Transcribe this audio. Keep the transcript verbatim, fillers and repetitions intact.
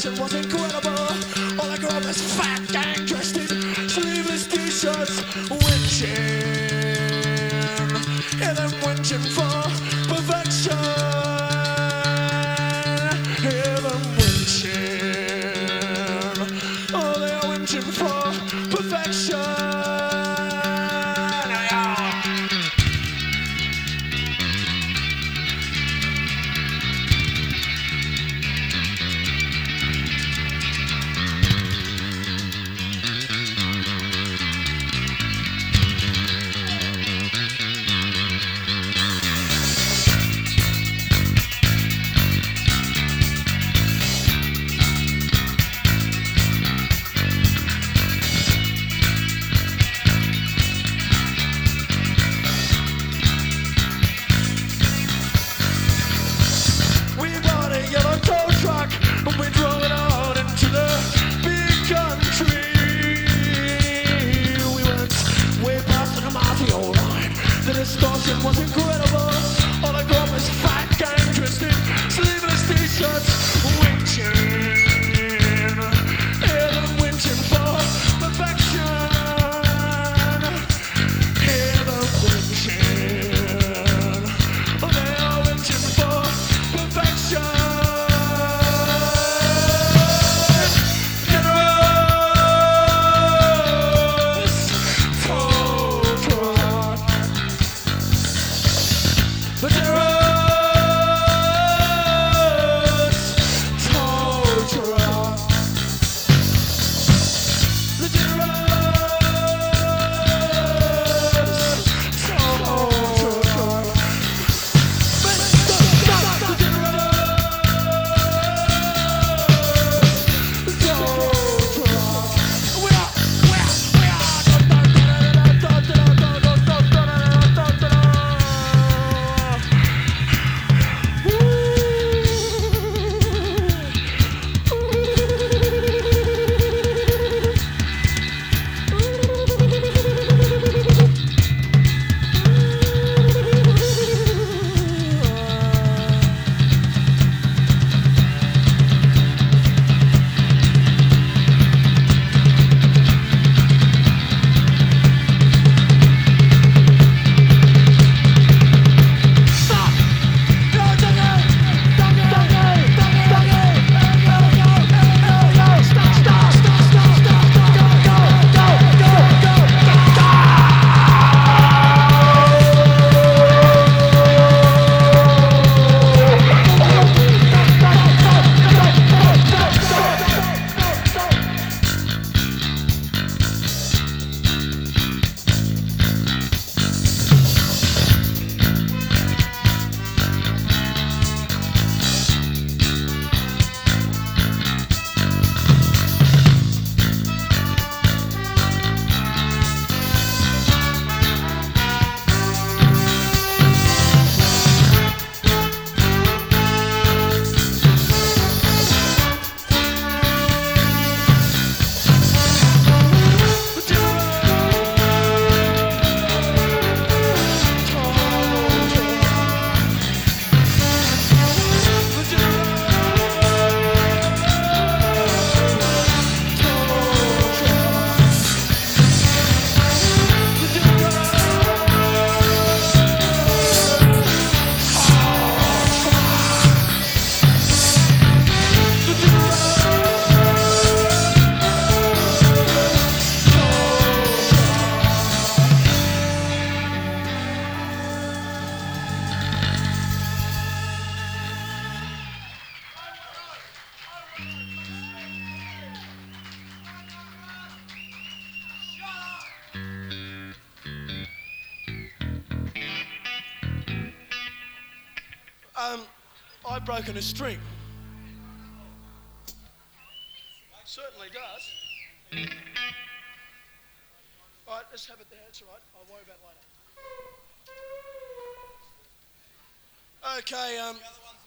distortion was incredible. All I grew up was fat gang dressed in sleeveless t-shirts, winching, yeah, them winching for perfection. Yeah, them winching, oh, they are winching for perfection. Distortion was incredible. All I got was fat gang dressed in sleeveless t-shirts, winching, yeah, them winching for perfection. Yeah, them winching, oh, they are winching for perfection. The generous torturer. The generous torturer. The generous torturer. We are, we are, we are. Um, I've broken a string. Certainly does. All right, let's have it there. It's all right. I'll worry about it later. Okay. Um.